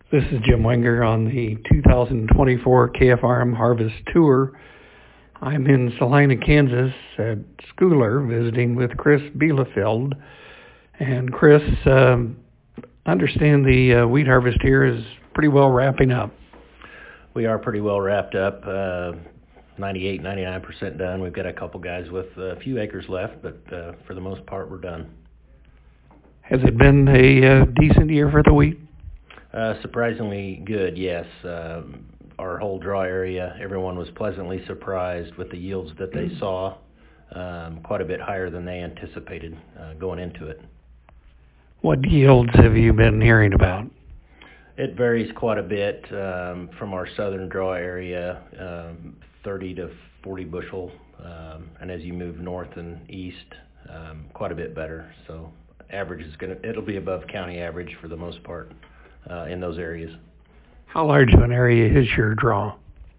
This is Jim Wenger on the 2024 KFRM Harvest Tour. I'm in Salina, Kansas at Schooler visiting with Chris Bielefeld. And Chris, understand the wheat harvest here is pretty well wrapping up. We are pretty well wrapped up, 98, 99% done. We've got a couple guys with a few acres left, but for the most part, we're done. Has it been a decent year for the wheat? Surprisingly good, yes. Our whole draw area, everyone was pleasantly surprised with the yields that they saw, quite a bit higher than they anticipated going into it. What yields have you been hearing about? It varies quite a bit from our southern draw area, 30 to 40 bushel, and as you move north and east, quite a bit better. So average is it'll be above county average for the most part in those areas. How large of an area is your draw?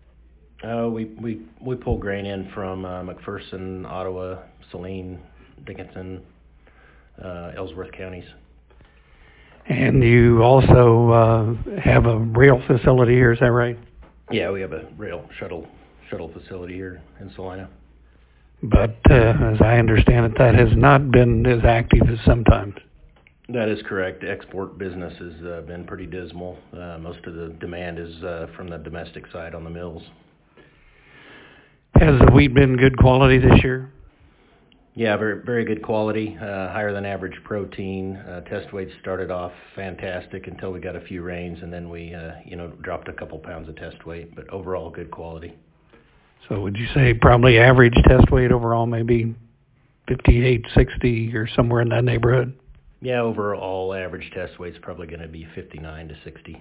We pull grain in from McPherson, Ottawa, Saline, Dickinson, Ellsworth counties. And you also have a rail facility here, is that right? Yeah, we have a rail shuttle facility here in Salina. But as I understand it, that has not been as active as sometimes. That is correct. The export business has been pretty dismal. Most of the demand is from the domestic side on the mills. Has the wheat been good quality this year? Yeah, very, very good quality, higher than average protein. Test weights started off fantastic until we got a few rains, and then we, dropped a couple pounds of test weight, but overall good quality. So would you say probably average test weight overall maybe 58, 60 or somewhere in that neighborhood? Yeah, overall average test weight's probably going to be 59 to 60.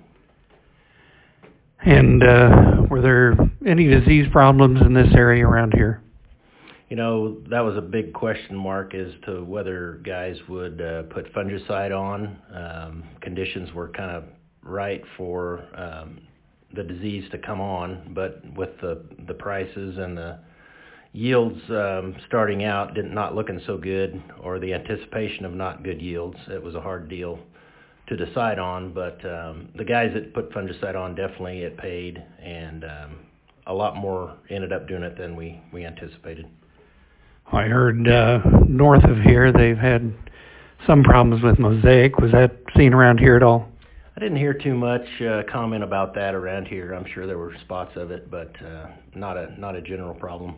And were there any disease problems in this area around here? That was a big question mark as to whether guys would put fungicide on. Conditions were kind of right for the disease to come on, but with the prices and the yields starting out not looking so good, or the anticipation of not good yields, it was a hard deal to decide on. But the guys that put fungicide on, definitely it paid, and a lot more ended up doing it than we anticipated. I heard north of here they've had some problems with mosaic. Was that seen around here at all? I didn't hear too much comment about that around here. I'm sure there were spots of it, but not a general problem.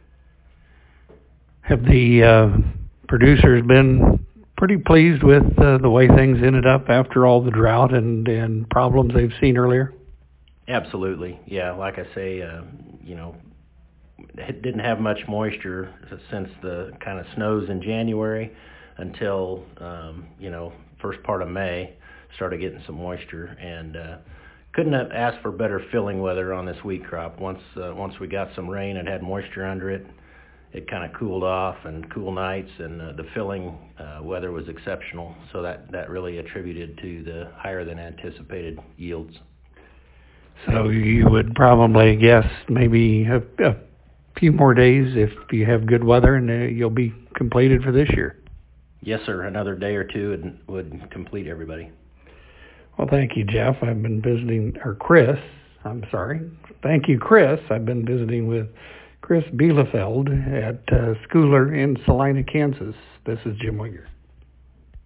Have the producers been pretty pleased with the way things ended up after all the drought and problems they've seen earlier? Absolutely, yeah. Like I say, it didn't have much moisture since the kind of snows in January until, first part of May, started getting some moisture, and couldn't have asked for better filling weather on this wheat crop. Once we got some rain and had moisture under it, it kind of cooled off, and cool nights, and the filling weather was exceptional. So that really attributed to the higher than anticipated yields. So you would probably guess maybe a few more days if you have good weather, and you'll be completed for this year. Yes, sir. Another day or two would complete everybody. Well, thank you, Jeff. I've been visiting, or Chris, I'm sorry. Thank you, Chris. I've been visiting with Chris Bielefeld at Schooler in Salina, Kansas. This is Jim Wenger.